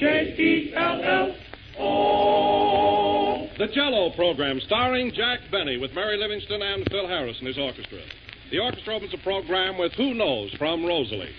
J-E-L-L-O. The Jell-O program, starring Jack Benny with Mary Livingston and Phil Harris and his orchestra. The orchestra opens the program with Who Knows from Rosalie.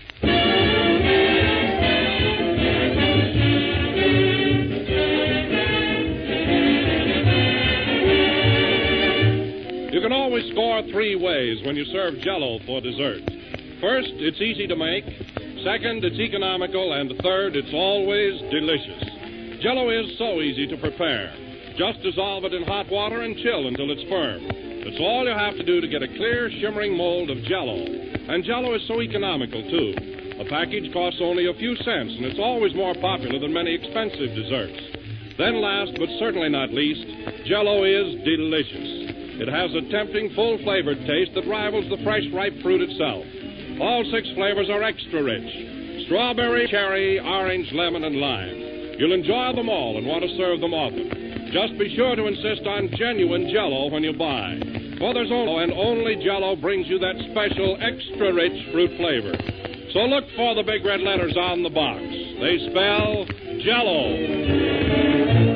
You can always score three ways when you serve Jell-O for dessert. First, it's easy to make. Second, it's economical. And third, it's always delicious. Jell-O is so easy to prepare. Just dissolve it in hot water and chill until it's firm. That's all you have to do to get a clear, shimmering mold of Jell-O. And Jell-O is so economical, too. A package costs only a few cents, and it's always more popular than many expensive desserts. Then last, but certainly not least, Jell-O is delicious. It has a tempting, full-flavored taste that rivals the fresh, ripe fruit itself. All 6 flavors are extra rich. Strawberry, cherry, orange, lemon, and lime. You'll enjoy them all and want to serve them often. Just be sure to insist on genuine Jell-O when you buy. For there's only Jell-O brings you that special, extra-rich fruit flavor. So look for the big red letters on the box. They spell Jell-O.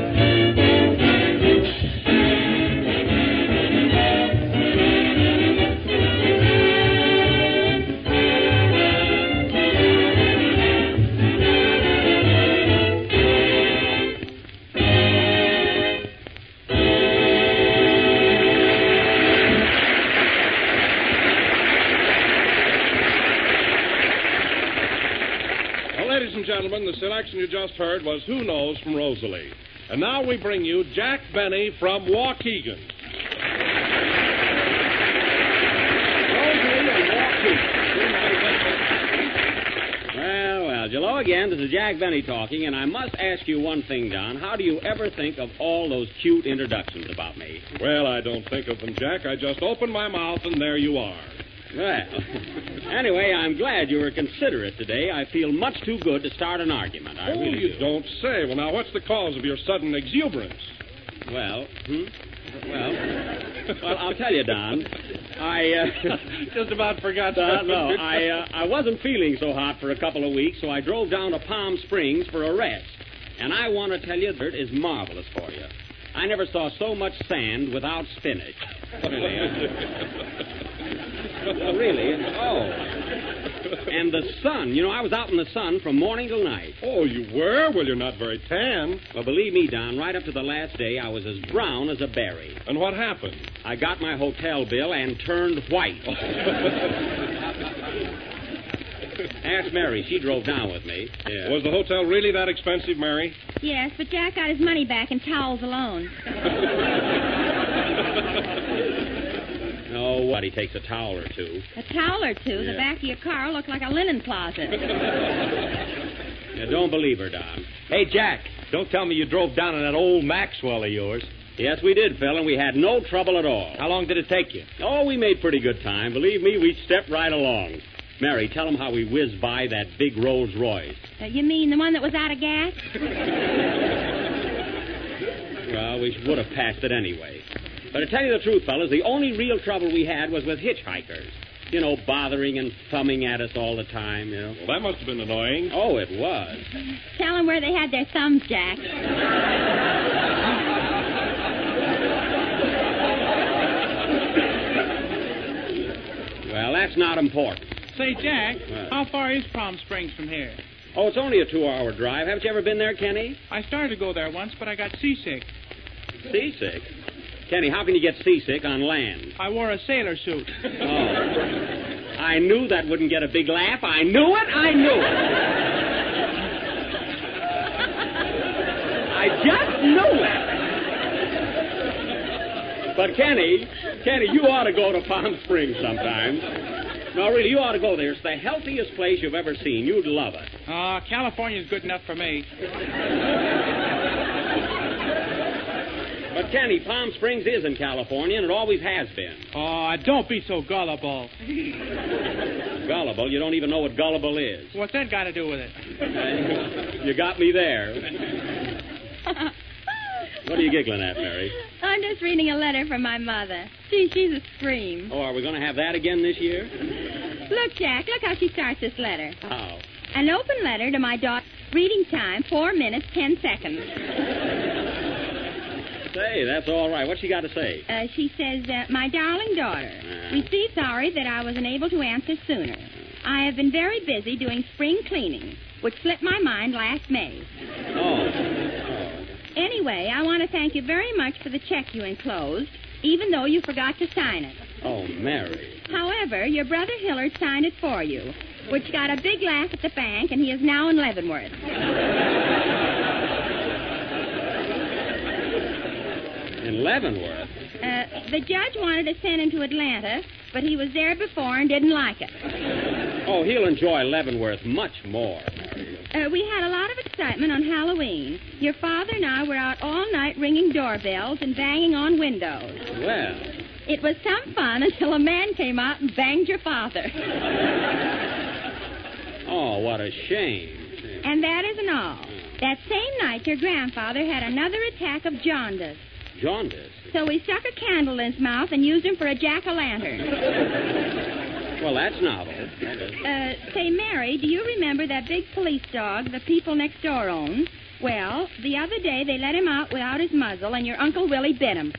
Ladies and gentlemen, the selection you just heard was Who Knows from Rosalie. And now we bring you Jack Benny from Waukegan. Rosalie and Waukegan. Well, Jell-O again. This is Jack Benny talking, and I must ask you one thing, Don. How do you ever think of all those cute introductions about me? Well, I don't think of them, Jack. I just open my mouth, and there you are. Well, anyway, I'm glad you were considerate today. I feel much too good to start an argument. I really you do. Don't say. Well, now, what's the cause of your sudden exuberance? Well, I'll tell you, Don. I just about forgot that. No, I wasn't feeling so hot for a couple of weeks, so I drove down to Palm Springs for a rest. And I want to tell you, that is marvelous for you. I never saw so much sand without spinach. Really. Oh. And the sun. You know, I was out in the sun from morning till night. Oh, you were? Well, you're not very tan. Well, believe me, Don, right up to the last day, I was as brown as a berry. And what happened? I got my hotel bill and turned white. Ask Mary. She drove down with me. Yeah. Was the hotel really that expensive, Mary? Yes, but Jack got his money back in towels alone. Oh, what? He takes a towel or two. A towel or two? Yeah. The back of your car looked like a linen closet. Now, don't believe her, Don. Hey, Jack, don't tell me you drove down in that old Maxwell of yours. Yes, we did, Phil, and we had no trouble at all. How long did it take you? Oh, we made pretty good time. Believe me, we stepped right along. Mary, tell them how we whizzed by that big Rolls Royce. You mean the one that was out of gas? Well, we would have passed it anyway. But to tell you the truth, fellas, the only real trouble we had was with hitchhikers. You know, bothering and thumbing at us all the time, you know. Well, that must have been annoying. Oh, it was. Tell them where they had their thumbs, Jack. Well, that's not important. Say, Jack, how far is Palm Springs from here? Oh, it's only a 2-hour drive. Haven't you ever been there, Kenny? I started to go there once, but I got seasick. Seasick? Kenny, how can you get seasick on land? I wore a sailor suit. Oh. I knew that wouldn't get a big laugh. I knew it. I knew it. I just knew it. But, Kenny, you ought to go to Palm Springs sometime. No, really, you ought to go there. It's the healthiest place you've ever seen. You'd love it. California's good enough for me. But, Kenny, Palm Springs is in California, and it always has been. Oh, don't be so gullible. Gullible? You don't even know what gullible is. What's that got to do with it? You got me there. What are you giggling at, Mary? I'm just reading a letter from my mother. She's a scream. Oh, are we going to have that again this year? Look, Jack, look how she starts this letter. How? An open letter to my daughter. Reading time, 4 minutes, 10 seconds. Say, that's all right. What's she got to say? She says, my darling daughter, received sorry that I was unable to answer sooner. I have been very busy doing spring cleaning, which slipped my mind last May. Oh. Anyway, I want to thank you very much for the check you enclosed, even though you forgot to sign it. Oh, Mary. However, your brother Hillard signed it for you, which got a big laugh at the bank, and he is now in Leavenworth. In Leavenworth? The judge wanted to send him to Atlanta, but he was there before and didn't like it. Oh, he'll enjoy Leavenworth much more. We had a lot of excitement on Halloween. Your father and I were out all night ringing doorbells and banging on windows. Well. It was some fun until a man came out and banged your father. Oh, what a shame. And that isn't all. That same night, your grandfather had another attack of jaundice. Jaundice? So we stuck a candle in his mouth and used him for a jack-o'-lantern. Well, that's novel. Say, Mary, do you remember that big police dog the people next door own? Well, the other day they let him out without his muzzle, and your Uncle Willie bit him.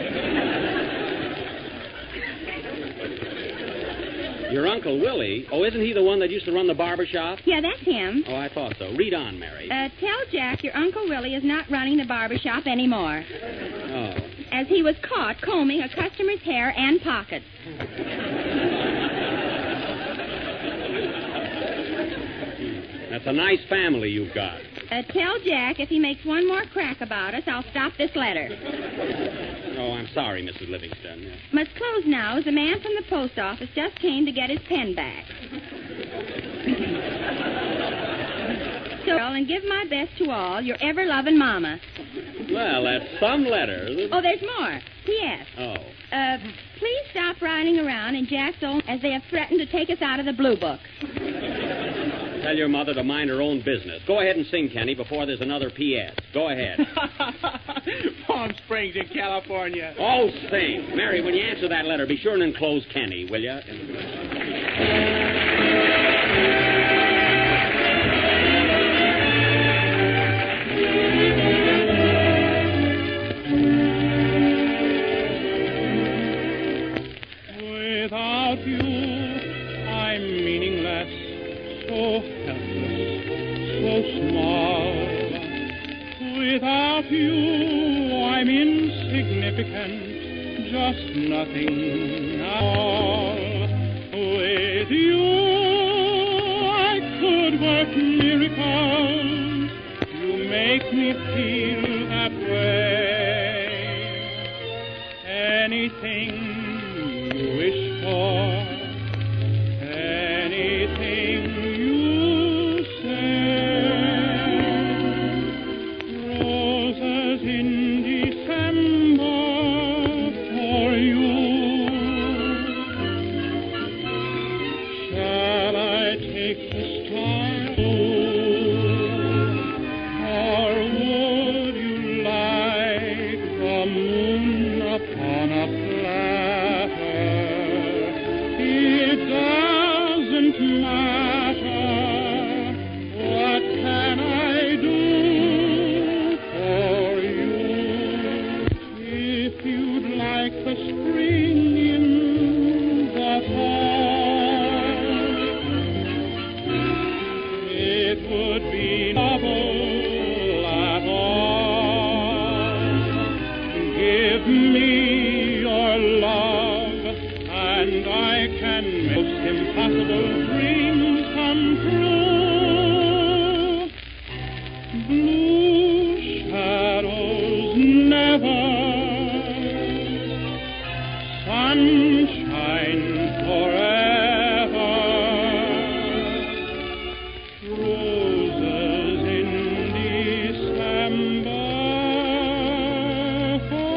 Your Uncle Willie? Oh, isn't he the one that used to run the barber shop? Yeah, that's him. Oh, I thought so. Read on, Mary. Tell Jack your Uncle Willie is not running the barber shop anymore. Oh. As he was caught combing a customer's hair and pockets. That's a nice family you've got. Tell Jack if he makes one more crack about us, I'll stop this letter. Oh, I'm sorry, Mrs. Livingston. Must close now, as the man from the post office just came to get his pen back. So, and give my best to all, your ever-loving Mama. Well, that's some letter. Oh, there's more. P.S. Oh. Please stop riding around in Jack's own, as they have threatened to take us out of the Blue Book. Tell your mother to mind her own business. Go ahead and sing, Kenny, before there's another P.S. Go ahead. Palm Springs in California. Oh, sing. Mary, when you answer that letter, be sure and enclose Kenny, will you? Without you, I'm meaningless, so helpless, so small. Without you, I'm insignificant, just nothing at all. With you, I could work miracles. You make me feel that way. Anything you wish for, anything you say. Roses in December for you. Shall I take the stars, or would you like the moon upon a platter? It doesn't matter. What can I do for you? If you'd like the spring in the fall, it would be novel at all. Give me your love, and I can make most impossible dreams come true. Blue shadows never, sunshine forever. Roses in December for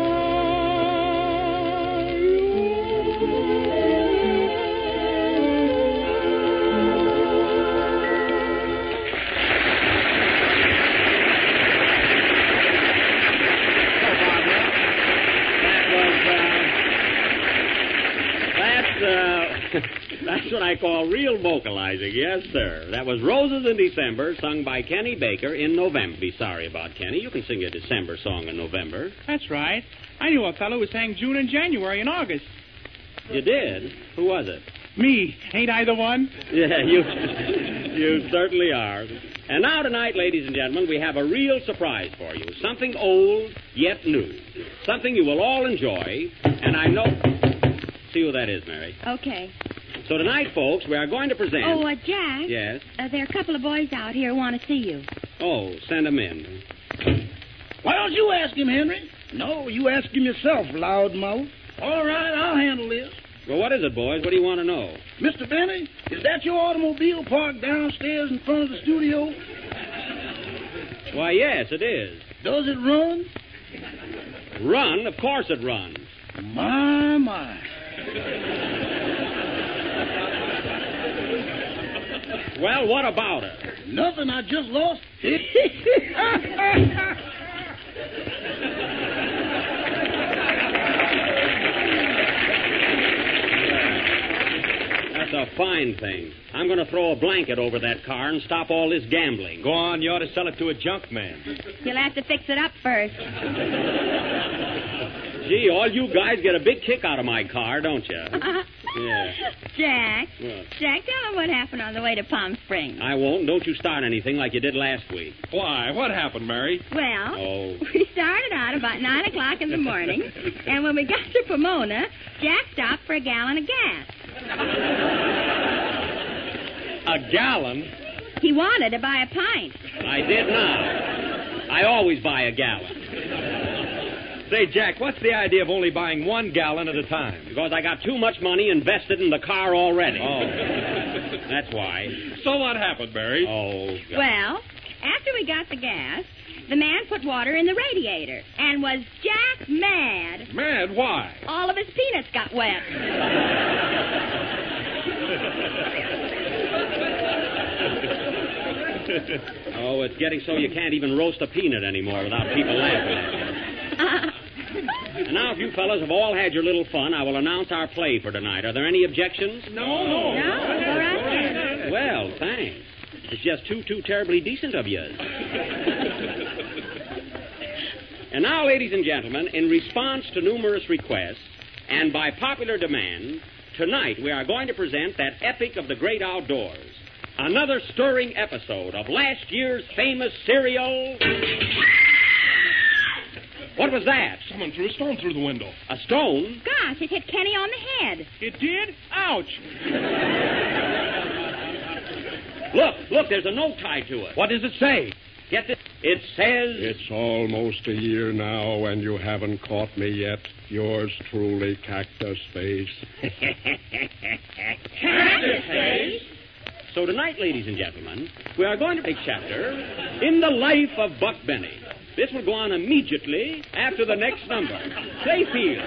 you. That's what I call real vocalizing. Yes, sir. That was Roses in December, sung by Kenny Baker in November. Be sorry about Kenny. You can sing a December song in November. That's right. I knew a fellow who sang June and January and August. You did? Who was it? Me. Ain't I the one? Yeah, you certainly are. And now tonight, ladies and gentlemen, we have a real surprise for you. Something old, yet new. Something you will all enjoy. And I know... See who that is, Mary. Okay. So tonight, folks, we are going to present... Oh, Jack. Yes? There are a couple of boys out here who want to see you. Oh, send them in. Why don't you ask him, Henry? No, you ask him yourself, loudmouth. All right, I'll handle this. Well, what is it, boys? What do you want to know? Mr. Benny, is that your automobile parked downstairs in front of the studio? Why, yes, it is. Does it run? Run? Of course it runs. My. Well, what about it? Nothing, I just lost. That's a fine thing. I'm going to throw a blanket over that car and stop all this gambling. Go on, you ought to sell it to a junk man. You'll have to fix it up first. Gee, all you guys get a big kick out of my car, don't you? Yeah. Jack. What? Jack, tell them what happened on the way to Palm Springs. I won't. Don't you start anything like you did last week. Why? What happened, Mary? Well, Oh. we started out about 9 o'clock in the morning, and when we got to Pomona, Jack stopped for a gallon of gas. A gallon? He wanted to buy a pint. I did not. I always buy a gallon. Say, Jack, what's the idea of only buying 1 gallon at a time? Because I got too much money invested in the car already. Oh. That's why. So what happened, Mary? Oh, God. Well, after we got the gas, the man put water in the radiator. And was Jack mad? Mad? Why? All of his peanuts got wet. Oh, it's getting so you can't even roast a peanut anymore without people laughing at you. And now, if you fellas have all had your little fun, I will announce our play for tonight. Are there any objections? No, all right. Well, thanks. It's just too terribly decent of you. And now, ladies and gentlemen, in response to numerous requests and by popular demand, tonight we are going to present that epic of the great outdoors. Another stirring episode of last year's famous serial... What was that? Someone threw a stone through the window. A stone? Gosh, it hit Kenny on the head. It did? Ouch. Look, there's a note tied to it. What does it say? Get this. It says... It's almost a year now, and you haven't caught me yet. Yours truly, Cactus Face. Cactus Face? So tonight, ladies and gentlemen, we are going to take a chapter in the life of Buck Benny. This will go on immediately after the next number. Stay here.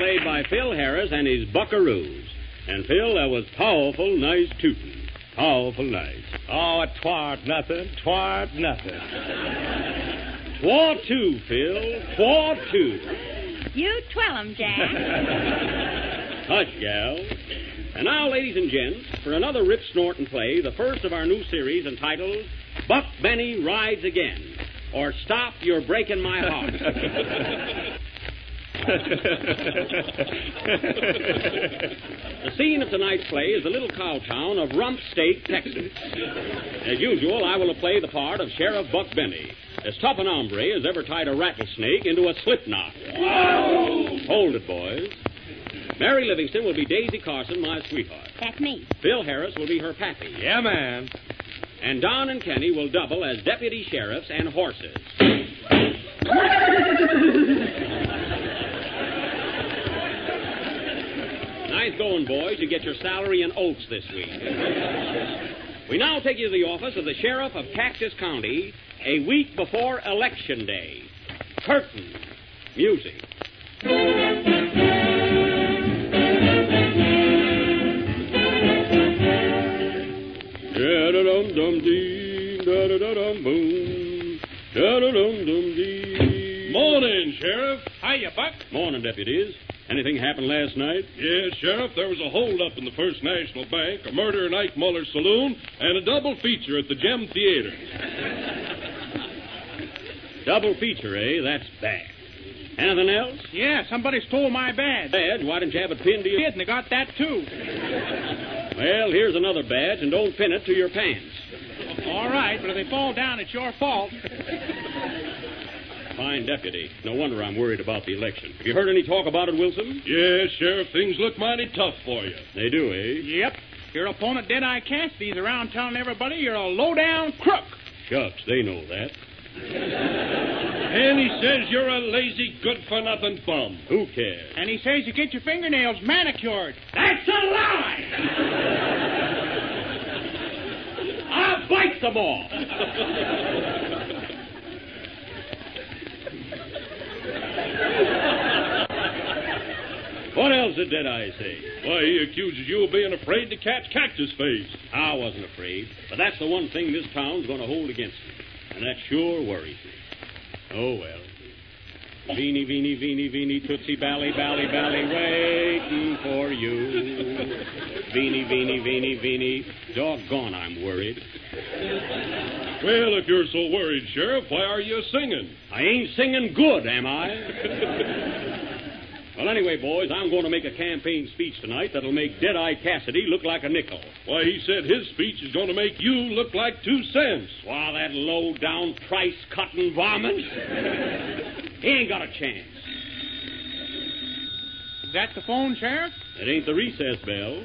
played by Phil Harris and his Buckaroos. And, Phil, that was powerful nice tootin'. Powerful nice. Oh, it twarn't nothing. 'Twarn't nothing. 'Twar two, Phil. 'Twar two. You twell 'em, Jack. Hush, gal. And now, ladies and gents, for another rip snorting play, the first of our new series entitled Buck Benny Rides Again, or Stop, You're Breaking My Heart. The scene of tonight's play is the little cow town of Rump State, Texas. As usual, I will play the part of Sheriff Buck Benny, as tough an hombre as ever tied a rattlesnake into a slip knot. Whoa! Hold it, boys. Mary Livingston will be Daisy Carson, my sweetheart. That's me. Phil Harris will be her pappy. Yeah, man. And Don and Kenny will double as deputy sheriffs and horses. Nice going, boys. You get your salary in oats this week. We now take you to the office of the sheriff of Cactus County a week before Election Day. Curtain. Music. Da-da-dum-dum-dee, da-da-da-dum-boom, da-da-dum-dum-dee. Morning, Sheriff. Hiya, Buck. Morning, deputies. Anything happened last night? Yes, Sheriff, there was a holdup in the First National Bank, a murder in Ike Muller's saloon, and a double feature at the Gem Theater. Double feature, eh? That's bad. Anything else? Yeah, somebody stole my badge. Badge? Why didn't you have it pinned to your... Did, and they got that, too. Well, here's another badge, and don't pin it to your pants. All right, but if they fall down, it's your fault. Fine deputy. No wonder I'm worried about the election. Have you heard any talk about it, Wilson? Yes, Sheriff, things look mighty tough for you. They do, eh? Yep. Your opponent, Deadeye Cassidy's around telling everybody you're a low-down crook. Shucks, they know that. And he says you're a lazy, good-for-nothing bum. Who cares? And he says you get your fingernails manicured. That's a lie! I'll bite them all. What else did Deadeye say? Why, he accuses you of being afraid to catch Cactus Face. I wasn't afraid, but that's the one thing this town's going to hold against me, and that sure worries me. Oh, well. Veeny, veeny, veeny, veeny, tootsie, bally, bally, bally, waiting for you. Veeny, veeny, veeny, veeny. Doggone, I'm worried. Well, if you're so worried, Sheriff, why are you singing? I ain't singing good, am I? Well, anyway, boys, I'm going to make a campaign speech tonight that'll make Deadeye Cassidy look like a nickel. Why, he said his speech is going to make you look like 2 cents. Why, that low-down price-cutting varmint. He ain't got a chance. Is that the phone, Sheriff? It ain't the recess bell.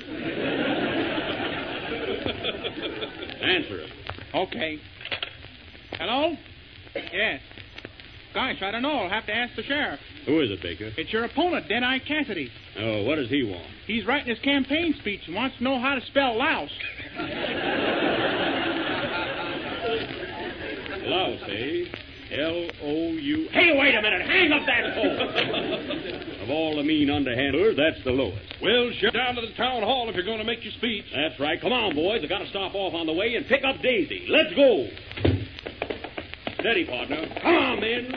Answer it. Okay. Hello? Yes. Gosh, I don't know. I'll have to ask the sheriff. Who is it, Baker? It's your opponent, Deadeye Cassidy. Oh, what does he want? He's writing his campaign speech and wants to know how to spell louse. Louse, eh? L-O-U... Hey, wait a minute! Hang up that phone! Of all the mean underhandlers, that's the lowest. Well, Sheriff, down to the town hall if you're going to make your speech. That's right. Come on, boys. I got to stop off on the way and pick up Daisy. Let's go. Steady, partner. Come on, men.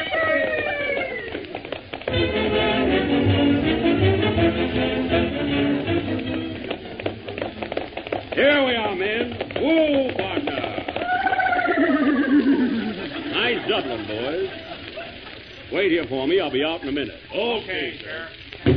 Here we are, men. Whoa, partner. Nice doubling, boys. Wait here for me. I'll be out in a minute. Okay, sir.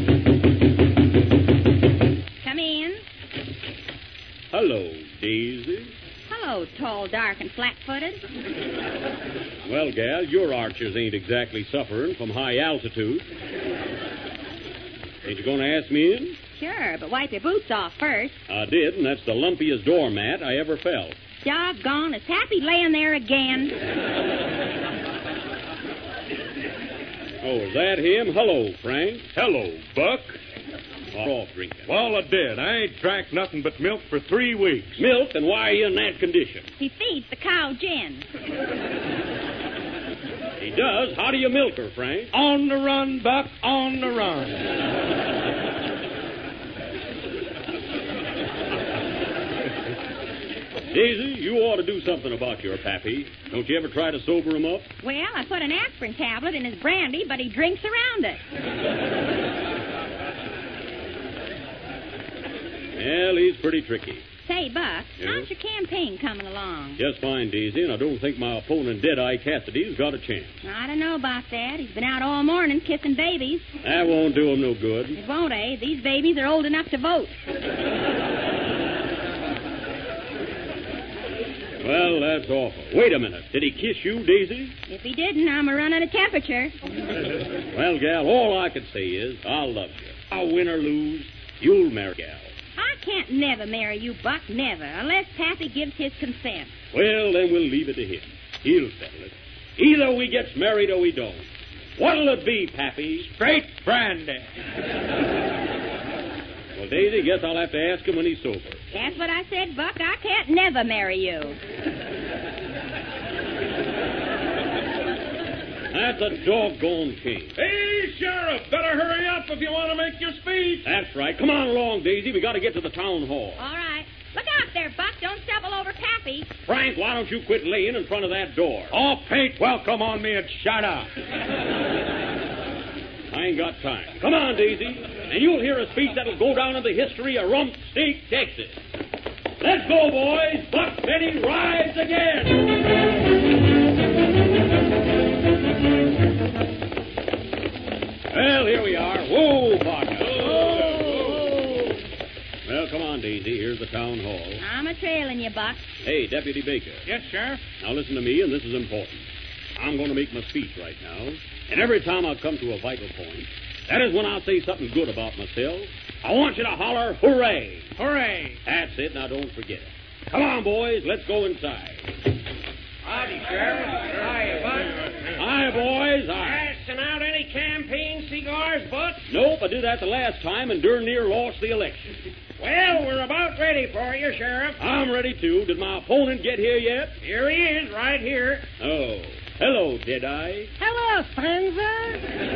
Come in. Hello, Daisy. Hello, tall, dark, and flat-footed. Well, gal, your archers ain't exactly suffering from high altitude. Ain't you going to ask me in? Sure, but wipe your boots off first. I did, and that's the lumpiest doormat I ever felt. Doggone, is Happy laying there again? Oh, is that him? Hello, Frank. Hello, Buck. Off drinking. Well, I did. I ain't drank nothing but milk for 3 weeks. Milk? And why are you in that condition? He feeds the cow gin. He does. How do you milk her, Frank? On the run, Buck, on the run. Daisy, you ought to do something about your pappy. Don't you ever try to sober him up? Well, I put an aspirin tablet in his brandy, but he drinks around it. Well, he's pretty tricky. Say, Buck, Yes? how's your campaign coming along? Just fine, Daisy, and I don't think my opponent, Deadeye Cassidy's got a chance. I don't know about that. He's been out all morning kissing babies. That won't do him no good. It won't, eh? These babies are old enough to vote. Well, that's awful. Wait a minute. Did he kiss you, Daisy? If he didn't, I'm a running a temperature. Well, gal, all I can say is I love you. I'll win or lose, you'll marry gal. I can't never marry you, Buck, never, unless Pappy gives his consent. Well, then we'll leave it to him. He'll settle it. Either we gets married or we don't. What'll it be, Pappy? Straight brandy. Well, Daisy, guess I'll have to ask him when he's sober. That's what I said, Buck. I can't never marry you. That's a doggone shame. Hey, Sheriff, better hurry up if you want to make your speech. That's right. Come on along, Daisy. We got to get to the town hall. All right. Look out there, Buck. Don't stumble over Pappy. Frank, why don't you quit laying in front of that door? Oh, paint welcome on me and shut up. I ain't got time. Come on, Daisy, and you'll hear a speech that'll go down in the history of Rump Steak, Texas. Let's go, boys. Buck Benny rides again. Well, here we are. Whoa, Parker. Whoa. Well, come on, Daisy. Here's the town hall. I'm a trailing you, Buck. Hey, Deputy Baker. Yes, Sheriff? Now listen to me, and this is important. I'm going to make my speech right now, and every time I come to a vital point, that is when I'll say something good about myself. I want you to holler, hooray! Hooray! That's it, now don't forget it. Come on, boys, let's go inside. Howdy, Sheriff. Hiya, Buck. Hi, boys, hi. Passing out any campaign cigars, Buck? Nope, I did that the last time and darn near lost the election. Well, we're about ready for you, Sheriff. I'm ready, too. Did my opponent get here yet? Here he is, right here. Oh. Hello, Deadeye. Hello, stranger.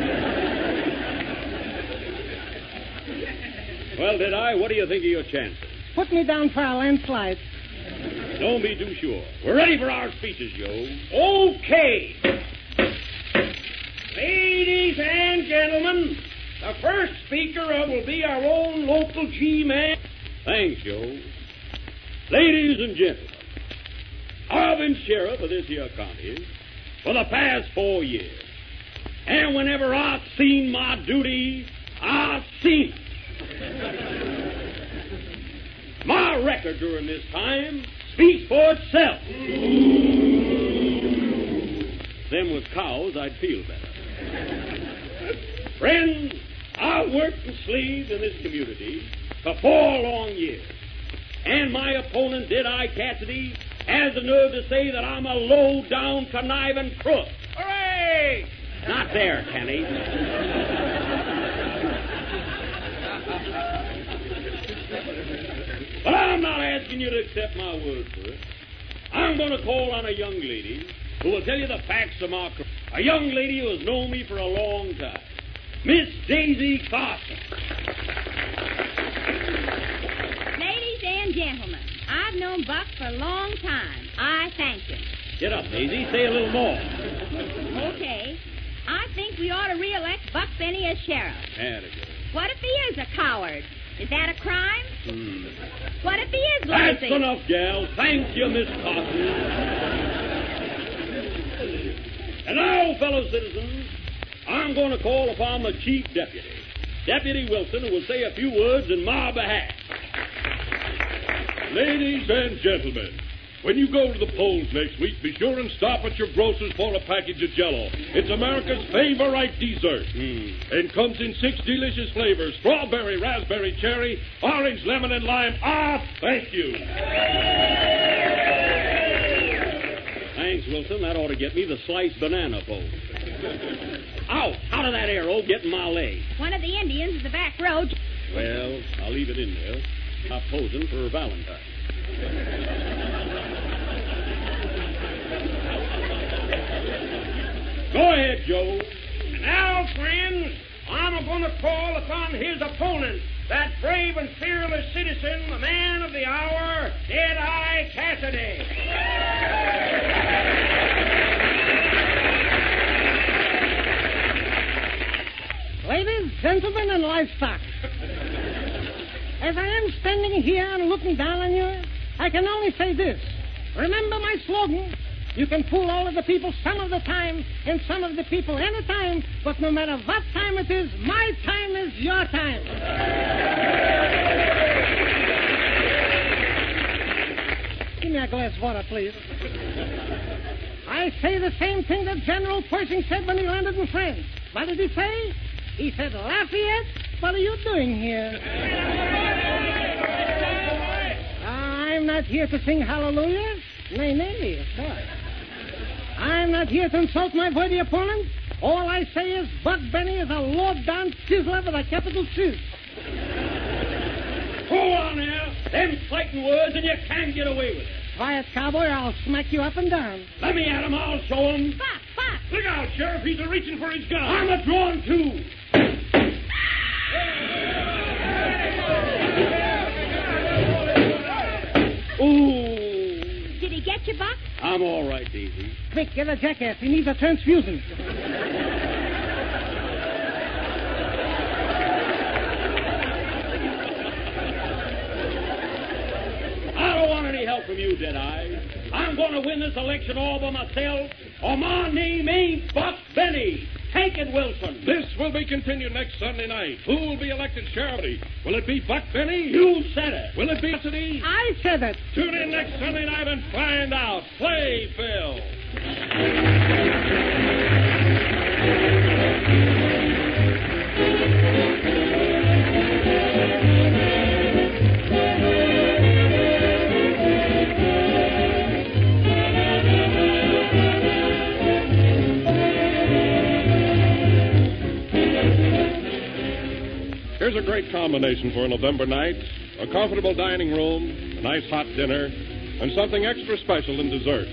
Well, Deadeye, what do you think of your chances? Put me down for a landslide. Don't be too sure. We're ready for our speeches, Joe. Okay. Ladies and gentlemen, the first speaker will be our own local G-man. Thanks, Joe. Ladies and gentlemen, I've been sheriff of this here county for the past 4 years. And whenever I've seen my duty, I've seen it. My record during this time speaks for itself. Them with cows, I'd feel better. Friends, I've worked and slaved in this community for 4 long years. And my opponent, Deadeye Cassidy, has the nerve to say that I'm a low-down, conniving crook. Hooray! Not there, Kenny. But I'm not asking you to accept my word for it. I'm going to call on a young lady who will tell you the facts of my career. A young lady who has known me for a long time. Miss Daisy Carson. Ladies and gentlemen, I've known Buck for a long time. I thank him. Get up, Daisy. Say a little more. Okay. I think we ought to re-elect Buck Benny as sheriff. There we go. What if he is a coward? Is that a crime? What if he is That's lazy? enough, gal. Thank you, Miss Carson. And now, fellow citizens, I'm going to call upon the chief deputy, Deputy Wilson, who will say a few words in my behalf. Ladies and gentlemen, when you go to the polls next week, be sure and stop at your grocer's for a package of Jell-O. It's America's favorite dessert. And comes in 6 delicious flavors: strawberry, raspberry, cherry, orange, lemon, and lime. Thank you. Thanks, Wilson. That ought to get me the sliced banana pole. Ow! Out of that arrow, get in my leg. One of the Indians in the back row. Well, I'll leave it in there. I'm posing for Valentine. Go Joe. Now, friends, I'm going to call upon his opponent, that brave and fearless citizen, the man of the hour, Deadeye Cassidy. Ladies, gentlemen, and livestock. As I am standing here and looking down on you, I can only say this. Remember my slogan. You can fool all of the people some of the time and some of the people any time, but no matter what time it is, my time is your time. Give me a glass of water, please. I say the same thing that General Pershing said when he landed in France. What did he say? He said, Lafayette, what are you doing here? I'm not here to sing hallelujah. Nay, of course. I'm not here to insult my worthy opponent. All I say is Buck Benny is a low-down chiseler with a capital C. Hold on now. Them fighting words and you can't get away with it. Quiet, cowboy, I'll smack you up and down. Let me at him. I'll show him. Buck! Look out, Sheriff. He's a-reaching for his gun. I'm a-drawing, too. Did he get you, Buck? I'm all right, Daisy. Quick, get a jackass. He needs a transfusion. I don't want any help from you, Deadeye. I'm going to win this election all by myself, or my name ain't Buck Benny. Take it, Wilson. This will be continued next Sunday night. Who will be elected sheriff? Will it be Buck Benny? You said it. Will it be Cassidy? I said it. Tune in next Sunday night and find out. Play, Phil. Here's a great combination for a November night. A comfortable dining room, a nice hot dinner, and something extra special in dessert.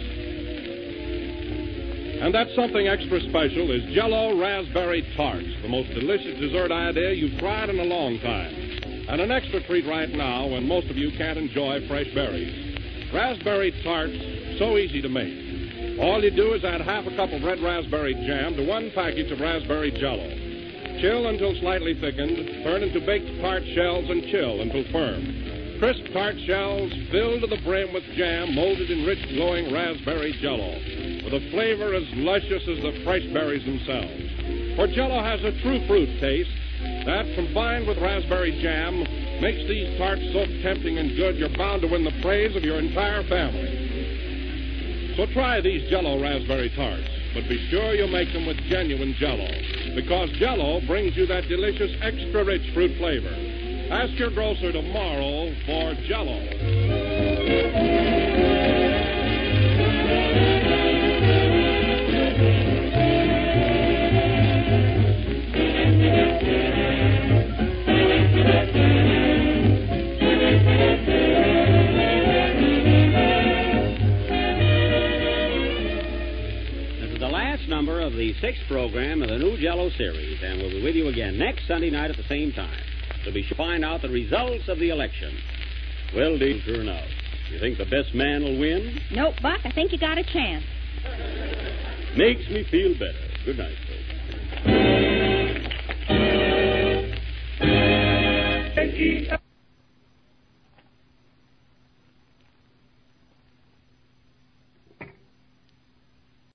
And that something extra special is Jell-O Raspberry Tarts, the most delicious dessert idea you've tried in a long time. And an extra treat right now when most of you can't enjoy fresh berries. Raspberry Tarts, so easy to make. All you do is add half a cup of red raspberry jam to 1 package of raspberry Jell-O. Chill until slightly thickened, turn into baked tart shells, and chill until firm. Crisp tart shells filled to the brim with jam molded in rich, glowing raspberry Jell-O, with a flavor as luscious as the fresh berries themselves. For Jell-O has a true fruit taste that, combined with raspberry jam, makes these tarts so tempting and good you're bound to win the praise of your entire family. So try these Jell-O Raspberry Tarts, but be sure you make them with genuine Jell-O, because Jell-O brings you that delicious, extra-rich fruit flavor. Ask your grocer tomorrow for Jell-O. Number of the 6th program of the new Jell-O series, and we'll be with you again next Sunday night at the same time to be sure to find out the results of the election. Well, Dean, sure enough. You think the best man will win? Nope, Buck. I think you got a chance. Makes me feel better. Good night, folks.